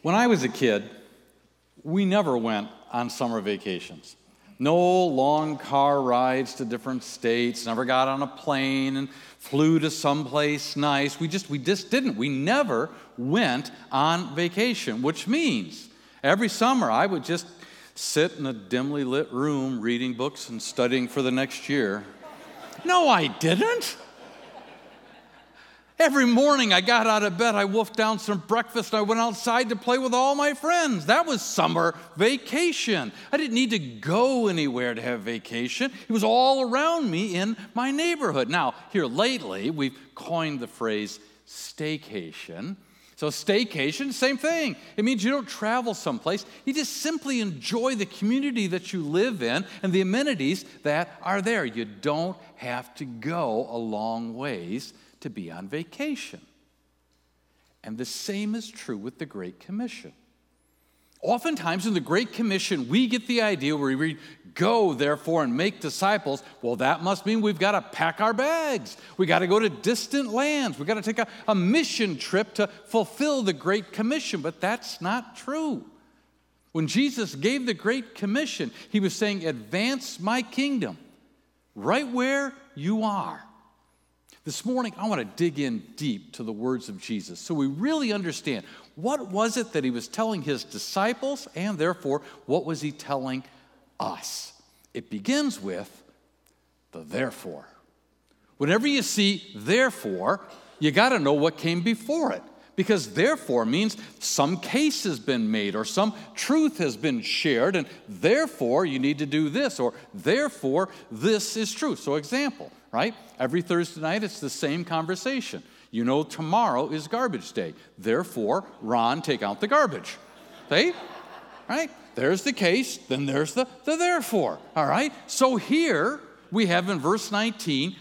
When I was a kid, we never went on summer vacations. No long car rides to different states, never got on a plane and flew to someplace nice. We just didn't. We never went on vacation, which means every summer I would just sit in a dimly lit room reading books and studying for the next year. No, I didn't. Every morning I got out of bed, I wolfed down some breakfast, and I went outside to play with all my friends. That was summer vacation. I didn't need to go anywhere to have vacation. It was all around me in my neighborhood. Now, here lately, we've coined the phrase staycation. So staycation, same thing. It means you don't travel someplace. You just simply enjoy the community that you live in and the amenities that are there. You don't have to go a long ways to be on vacation. And the same is true with the Great Commission. Oftentimes in the Great Commission, we get the idea where we read, "Go, therefore, and make disciples." Well, that must mean we've got to pack our bags. We got to go to distant lands. We got to take a mission trip to fulfill the Great Commission. But that's not true. When Jesus gave the Great Commission, he was saying, "Advance my kingdom right where you are." This morning, I want to dig in deep to the words of Jesus so we really understand what was it that he was telling his disciples, and therefore, what was he telling us? It begins with the therefore. Whenever you see therefore, you got to know what came before it. Because therefore means some case has been made or some truth has been shared, and therefore you need to do this, or therefore this is true. So example, right? Every Thursday night it's the same conversation. You know tomorrow is garbage day. Therefore, Ron, take out the garbage. See? Right? There's the case, then there's the therefore. All right? So here we have in verse 19,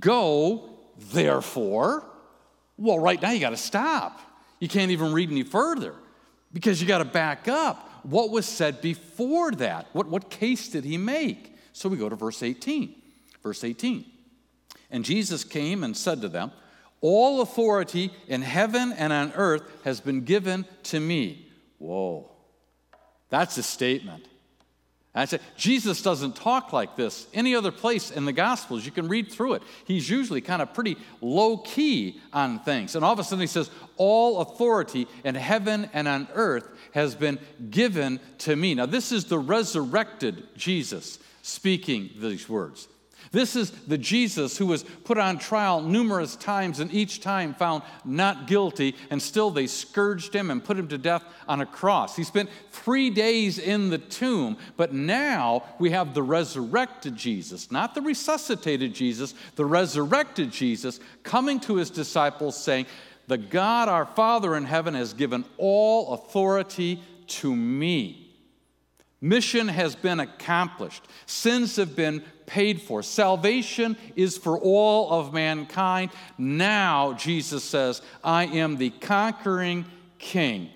go therefore. Well, right now you got to stop. You can't even read any further because you got to back up. What was said before that? What case did he make? So we go to verse 18. Verse 18. And Jesus came and said to them, "All authority in heaven and on earth has been given to me." Whoa, that's a statement. That's it. Jesus doesn't talk like this any other place in the Gospels. You can read through it. He's usually kind of pretty low-key on things. And all of a sudden he says, "All authority in heaven and on earth has been given to me." Now this is the resurrected Jesus speaking these words. This is the Jesus who was put on trial numerous times and each time found not guilty, and still they scourged him and put him to death on a cross. He spent 3 days in the tomb, but now we have the resurrected Jesus, not the resuscitated Jesus, the resurrected Jesus coming to his disciples saying, "The God our Father in heaven has given all authority to me." Mission has been accomplished. Sins have been paid for. Salvation is for all of mankind. Now, Jesus says, "I am the conquering king."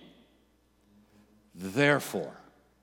Therefore,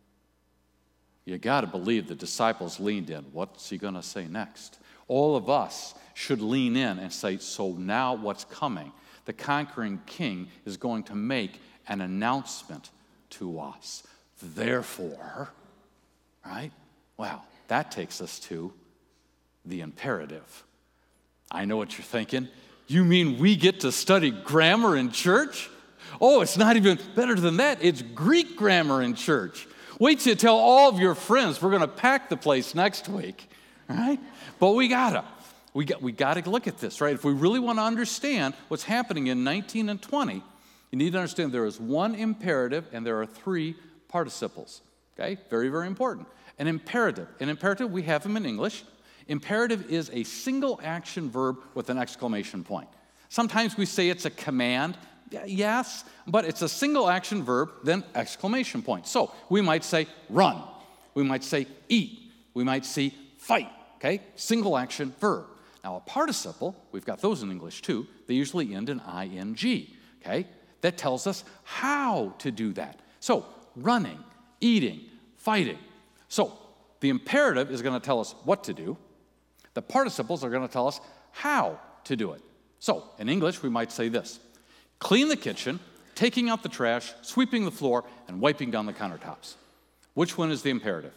you got to believe the disciples leaned in. What's he going to say next? All of us should lean in and say, so now what's coming? The conquering king is going to make an announcement to us. Therefore, right? Wow, that takes us to the imperative. I know what you're thinking. You mean we get to study grammar in church? Oh, it's not even better than that. It's Greek grammar in church. Wait till you tell all of your friends we're going to pack the place next week, right? But we gotta look at this, right? If we really want to understand what's happening in 19 and 20, you need to understand there is one imperative and there are 3 participles. Okay, very, very important. An imperative, we have them in English. Imperative is a single action verb with an exclamation point. Sometimes we say it's a command. Yes, but it's a single action verb, then exclamation point. So we might say run. We might say eat. We might say fight. Okay, single action verb. Now a participle, we've got those in English too. They usually end in ing. Okay, that tells us how to do that. So running, eating, fighting. So the imperative is going to tell us what to do. The participles are going to tell us how to do it. So in English, we might say this: clean the kitchen, taking out the trash, sweeping the floor, and wiping down the countertops. Which one is the imperative?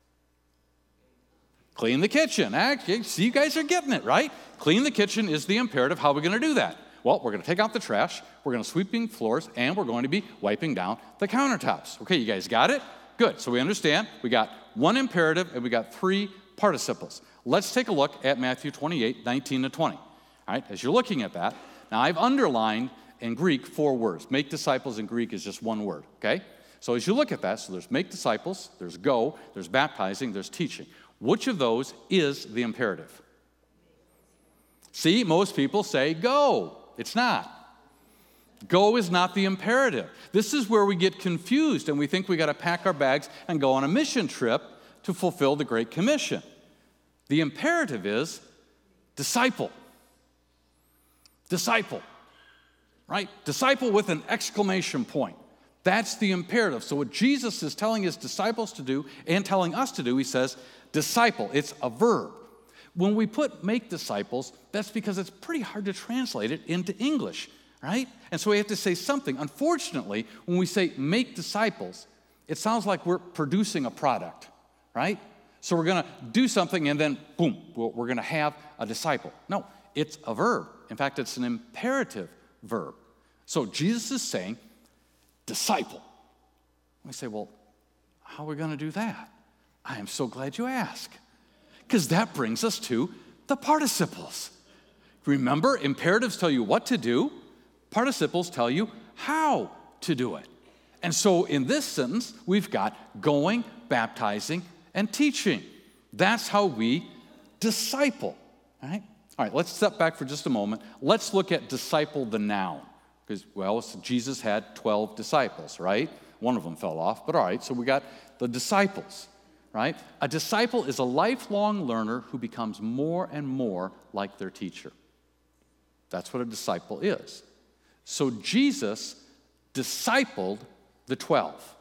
Clean the kitchen. Actually, see, you guys are getting it, right? Clean the kitchen is the imperative. How are we going to do that? Well, we're going to take out the trash, we're going to sweeping floors, and we're going to be wiping down the countertops. Okay, you guys got it? Good. So we understand we got one imperative and we got three participles. Let's take a look at Matthew 28, 19 to 20. All right, as you're looking at that, now I've underlined in Greek 4 words. Make disciples in Greek is just one word, okay? So as you look at that, so there's make disciples, there's go, there's baptizing, there's teaching. Which of those is the imperative? See, most people say go. It's not. Go is not the imperative. This is where we get confused and we think we got to pack our bags and go on a mission trip to fulfill the Great Commission. The imperative is disciple. Disciple, right? Disciple with an exclamation point. That's the imperative. So what Jesus is telling his disciples to do and telling us to do, he says, disciple. It's a verb. When we put make disciples, that's because it's pretty hard to translate it into English, right? And so we have to say something. Unfortunately, when we say make disciples, it sounds like we're producing a product, right? So we're going to do something and then, boom, we're going to have a disciple. No, it's a verb. In fact, it's an imperative verb. So Jesus is saying, disciple. We say, well, how are we going to do that? I am so glad you asked. Because that brings us to the participles. Remember, imperatives tell you what to do. Participles tell you how to do it. And so in this sentence, we've got going, baptizing, and teaching. That's how we disciple. All right, let's step back for just a moment. Let's look at disciple the noun. Because, well, Jesus had 12 disciples, right? One of them fell off, but all right, so we got the disciples. Right? A disciple is a lifelong learner who becomes more and more like their teacher. That's what a disciple is. So Jesus discipled the 12.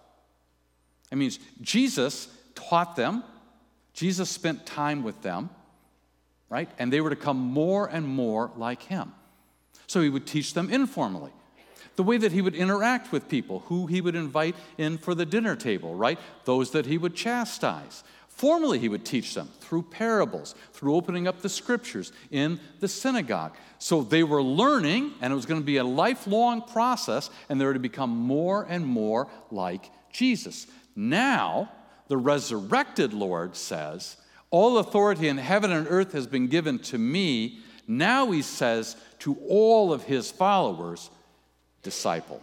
It means Jesus taught them, Jesus spent time with them, right? And they were to come more and more like him. So he would teach them informally. The way that he would interact with people, who he would invite in for the dinner table, right? Those that he would chastise. Formally, he would teach them through parables, through opening up the scriptures in the synagogue. So they were learning, and it was going to be a lifelong process, and they were to become more and more like Jesus. Now, the resurrected Lord says, all authority in heaven and earth has been given to me. Now he says to all of his followers, disciple.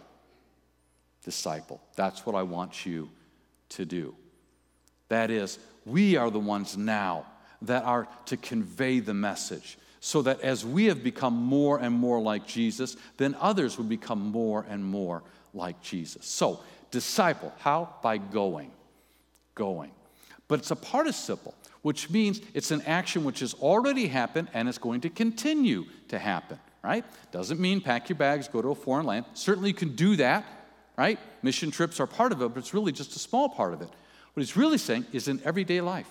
Disciple. That's what I want you to do. That is, we are the ones now that are to convey the message so that as we have become more and more like Jesus, then others will become more and more like Jesus. So, disciple. How? By going. Going. But it's a participle, which means it's an action which has already happened and is going to continue to happen. Right? Doesn't mean pack your bags, go to a foreign land. Certainly you can do that, right? Mission trips are part of it, but it's really just a small part of it. What he's really saying is in everyday life.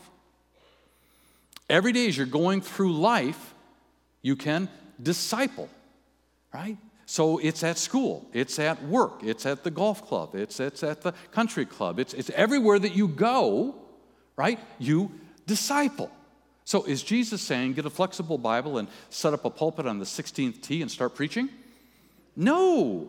Every day as you're going through life, you can disciple, right? So it's at school, it's at work, it's at the golf club, it's at the country club, it's everywhere that you go, right? You disciple. So is Jesus saying, get a flexible Bible and set up a pulpit on the 16th tee and start preaching? No.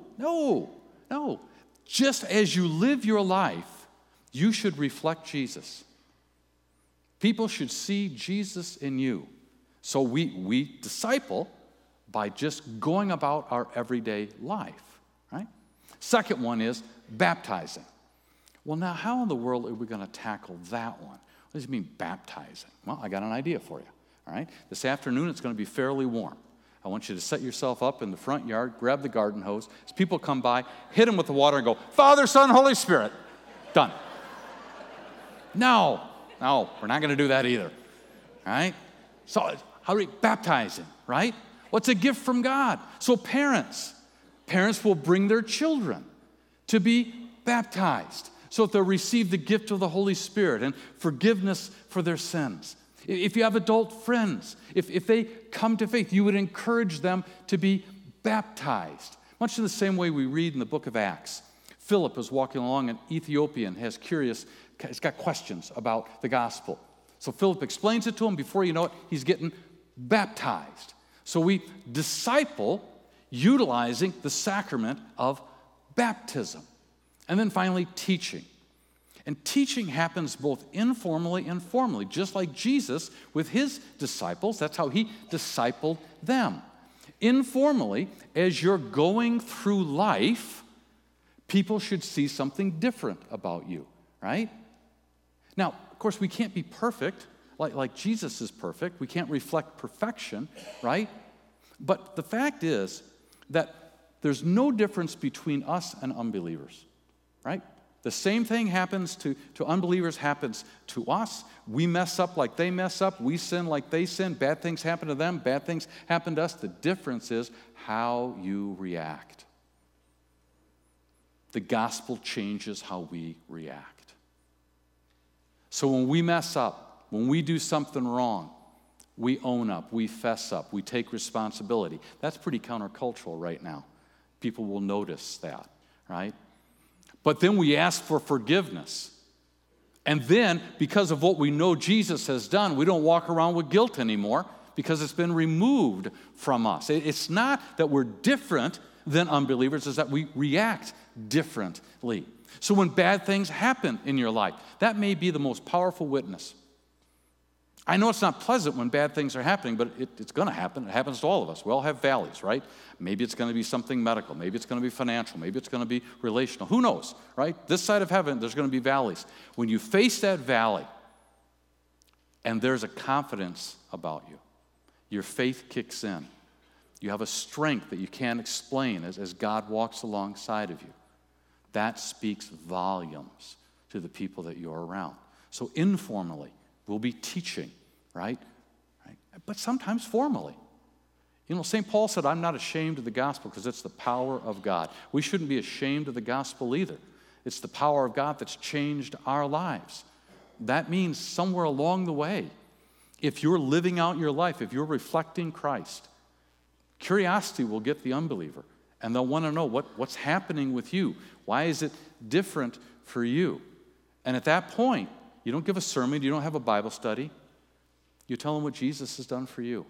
Just as you live your life, you should reflect Jesus. People should see Jesus in you. So we disciple by just going about our everyday life, right? Second one is baptizing. Well, now how in the world are we going to tackle that one? What does it mean, baptizing? Well, I got an idea for you, all right? This afternoon, it's going to be fairly warm. I want you to set yourself up in the front yard, grab the garden hose. As people come by, hit them with the water and go, Father, Son, Holy Spirit. Done. No, we're not going to do that either, all right? So how are we baptizing, right? What's a gift from God? So parents will bring their children to be baptized, so that they'll receive the gift of the Holy Spirit and forgiveness for their sins. If you have adult friends, if they come to faith, you would encourage them to be baptized. Much in the same way we read in the book of Acts. Philip is walking along, an Ethiopian has got questions about the gospel. So Philip explains it to him. Before you know it, he's getting baptized. So we disciple utilizing the sacrament of baptism. And then finally, teaching. And teaching happens both informally and formally, just like Jesus with his disciples. That's how he discipled them. Informally, as you're going through life, people should see something different about you, right? Now, of course, we can't be perfect like Jesus is perfect. We can't reflect perfection, right? But the fact is that there's no difference between us and unbelievers, right? The same thing happens to unbelievers happens to us. We mess up like they mess up. We sin like they sin. Bad things happen to them. Bad things happen to us. The difference is how you react. The gospel changes how we react. So when we mess up, when we do something wrong, we own up, we fess up, we take responsibility. That's pretty countercultural right now. People will notice that, right? But then we ask for forgiveness. And then, because of what we know Jesus has done, we don't walk around with guilt anymore because it's been removed from us. It's not that we're different than unbelievers, it's that we react differently. So when bad things happen in your life, that may be the most powerful witness. I know it's not pleasant when bad things are happening, but it's going to happen. It happens to all of us. We all have valleys, right? Maybe it's going to be something medical. Maybe it's going to be financial. Maybe it's going to be relational. Who knows, right? This side of heaven, there's going to be valleys. When you face that valley and there's a confidence about you, your faith kicks in. You have a strength that you can't explain as God walks alongside of you. That speaks volumes to the people that you're around. So informally, we'll be teaching, right? But sometimes formally. You know, St. Paul said, I'm not ashamed of the gospel because it's the power of God. We shouldn't be ashamed of the gospel either. It's the power of God that's changed our lives. That means somewhere along the way, if you're living out your life, if you're reflecting Christ, curiosity will get the unbeliever, and they'll want to know what's happening with you. Why is it different for you? And at that point, you don't give a sermon, you don't have a Bible study. You tell them what Jesus has done for you.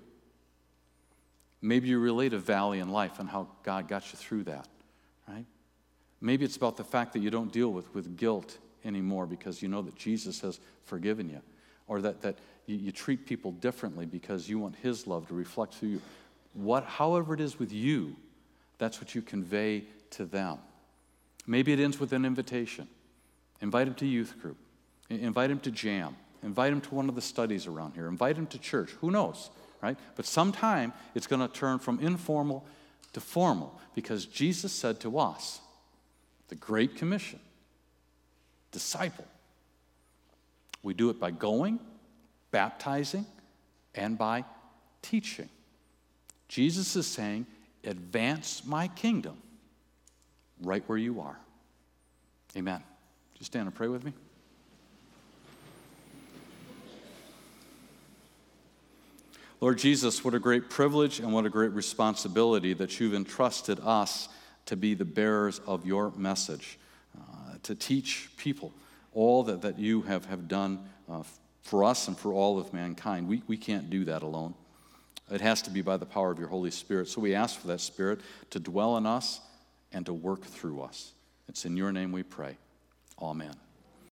Maybe you relate a valley in life and how God got you through that, right? Maybe it's about the fact that you don't deal with guilt anymore because you know that Jesus has forgiven you, or that you treat people differently because you want his love to reflect through you. However it is with you, that's what you convey to them. Maybe it ends with an invitation. Invite them to youth group. Invite them to jam. Invite them to one of the studies around here. Invite them to church. Who knows, right? But sometime it's going to turn from informal to formal because Jesus said to us, the Great Commission, disciple. We do it by going, baptizing, and by teaching. Jesus is saying, advance my kingdom right where you are. Amen. Just stand and pray with me. Lord Jesus, what a great privilege and what a great responsibility that you've entrusted us to be the bearers of your message, to teach people all that you have done for us and for all of mankind. We can't do that alone. It has to be by the power of your Holy Spirit. So we ask for that Spirit to dwell in us and to work through us. It's in your name we pray. Amen.